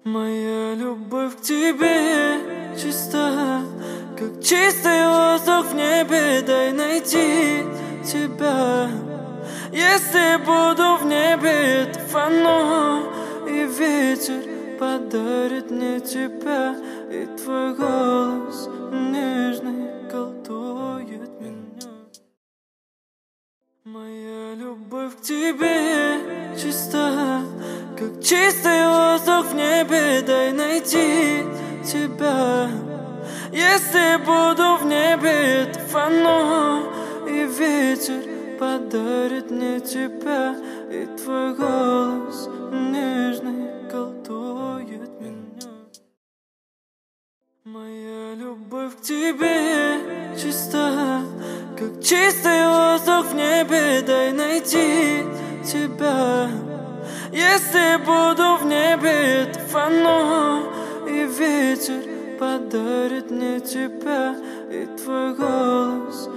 Моя любовь к тебе чиста, как чистый воздух в небе. Дай найти тебя. Если буду в небе, это фано, и ветер подарит мне тебя, и твой голос нежный колдует меня. Моя любовь к тебе чиста, как чистый воздух в небе. Дай найти тебя. Если буду в небе, это фано, и ветер подарит мне тебя, и твой голос нежный колдует меня. Моя любовь к тебе чиста, как чистый воздух в небе. Дай найти тебя. Если буду в небе, это фано, и ветер подарит мне тебя, и твой голос